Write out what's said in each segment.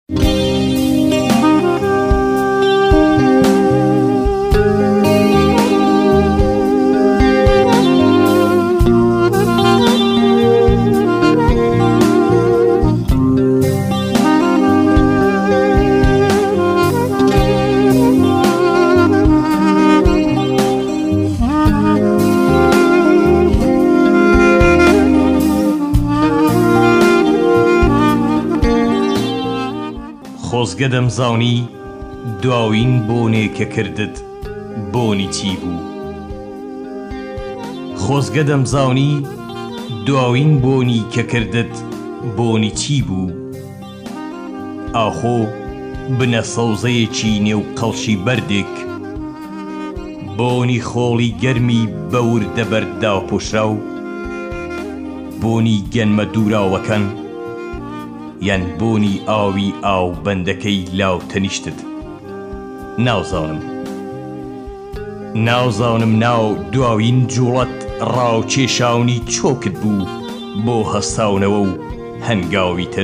خۆزگە دەمزانی دواوین بۆنێکە کردت بۆنی چی بوو. خۆزگە دەمزانی دواوین بۆنی کە کردت بۆنی چی بوو. ئاخۆ بنە سەوزەیەکی نێو قەڵشی بەردێک بۆنی خۆڵی گەرمی بەوردە بەردا و پۆشراو بۆنی گەنمە دووراوەکەن یان بۆنی ئاوی ئاو بەندەکەی لاو تەنیشتت. ناوزانم ناو دواوین جوڵەت ڕاو کێشاونی چۆکت بوو بۆ هەستاونەوە و هەنگاوی تر،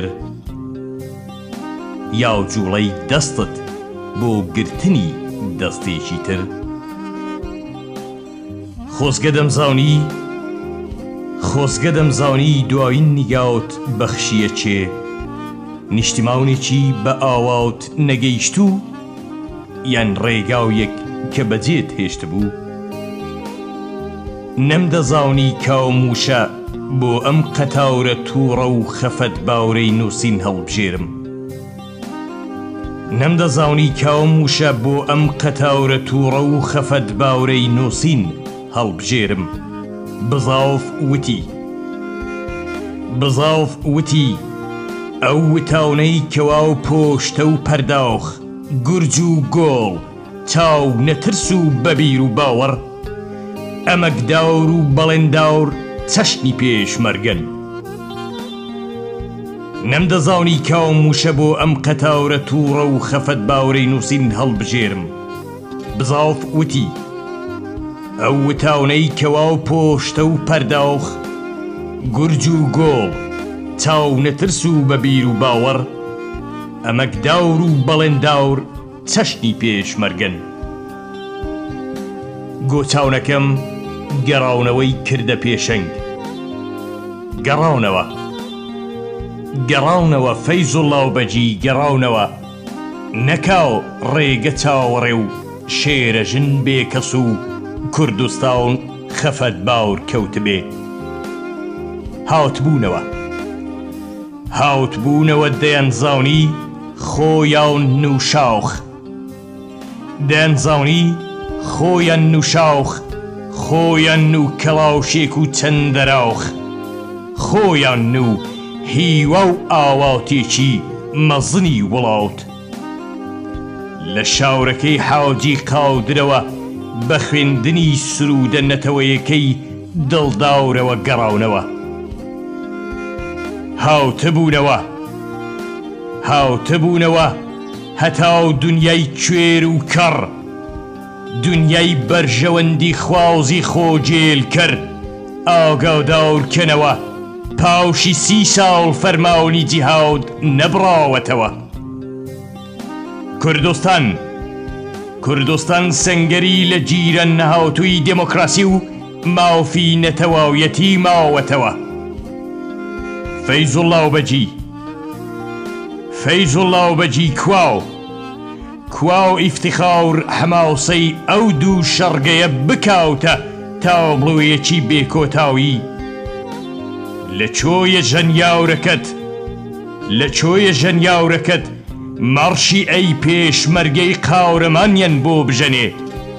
یا جوڵەی دەستت بۆ گرتنی دەستێکی تر. خۆزگە دەمزانی دواوین نیگاوت بەخشیە چێ نیشتیماونێکی بە ئاواوت نەگەیشت و یان ڕێگاویەک کە بەجێت هێشت بوو. نەمدەزانی کاوموشە بۆ ئەم قەتاورە تووڕە و خەفەت باورەی نووسین هەڵبژێرم. نەمدەزانی کاوموشە بۆ ئەم قەتاورە تووڕە و خەفەت باورەی نووسین هەڵبژێرم. بزاوف وتی ئەو وتاونەی کەوا و پۆشتە و پەرداوخ گورج و گۆڵ چاو نەترس و بەبیر و باوەڕ ئەمەک داور و بەڵێنداور چەشنی پێشمەرگەن. نەمدەزانی کاوموشە بۆ ئەم قەتاورە تووڕە و خەفەت باورەی نووسین هەڵبژێرم. بزاوف وتی ئەو وتاونەی کەوا و پۆشتە و پەرداوخ گورج و گۆڵ چاو نەترس و بەبیر و باوەڕ ئەمەک داور و بەڵێنداور چەشنی پێشمەرگەن. گۆچاونەکەم گەڕاونەوەی کردە پێشەنگ. گەڕاونەوە فەیزوڵڵا بەجی گەڕاونەوە نەکاو ڕێگە چاوەڕێ و شێرەژن بێکەس و کوردستان خەفەت باور کەوت بێ. هاوتبوونەوە دەیانزانی خۆیان نوشاوخ. خۆیان نوشاوخ خۆیان نو کەڵاوشێک و چەندەراوخ خۆیان نو هیوا و ئاواتێکی مەزنی وڵاوت. لە شاورەکەی حاوجی قاودرەوە بە خوێندنی سرودە نەتەوەیەکەی دڵداورەوە گەڕاونەوە. هاوتەبوونەوە هەتاو دنیای کوێر و کەڕ دنیای بەرژەوەندی خوازی خۆجێل کرد ئاگاداورکەنەوە پاوشی 30 ساڵ فەرماونی جیهاد نەبڕاوەتەوە. کوردستان سەنگەری لە جیرە نەهاتووی دێمۆکراسی و مافی نەتەواویەتی ماوەتەوە. فەیزوڵڵا بەجی کواو ئیفتیخاور هەماوسەی ئەو دوو شەڕگەیە بکاوتە تاوبڵوویەکی بێکۆتاوی. لە چۆیە ژەنیاورەکەت مەڕشی ئەی پێشمەرگەی قاورەمانیان بۆ بژەنێ.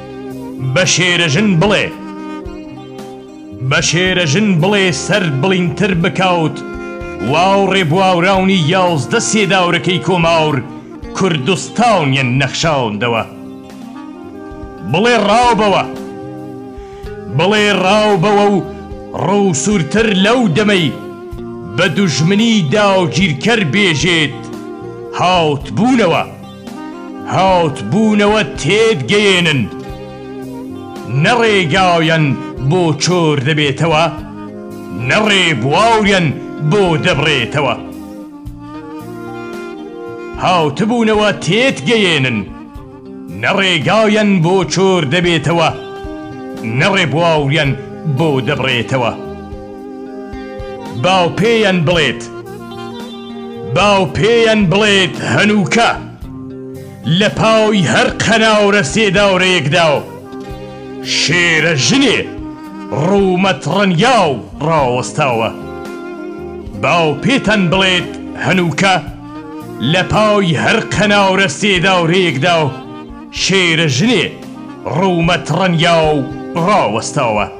بە شێرەژن بڵێ سەر بڵینتر بکاوت واو ڕێبواوراونی 11 سێداورەکەی کۆماور کوردستانیان نەخشاوندەوە. بڵێ ڕاوبەوە و ڕوو سوورتر لەو دەمەی بە دوژمنی داوگیرکەر بێژێت هاوتبوونەوە تێدگەیێنن نەڕێگاویان بۆ چۆر دەبێتەوە نەڕێبواوریان بۆ دەبڕێتەوە. هاوتبوونەوە تێتگەیێنن نەڕێگاویان بۆ چۆر دەبێتەوە نەڕێ بواوریان بۆ دەبڕێتەوە باو پێیان بڵێت هەنووکە لە پاوی هەر قەناورە سێداورەیەکدا و شێرە ژنێ ڕوومەتڕەنیا و ڕاوەستاوە باو پێتان بڵێت هەنووکە لە پاوی هەر قەناورە سێداورەیەکدا و شێرە ژنێ ڕوومەتڕەنیا و ڕاوەستاوە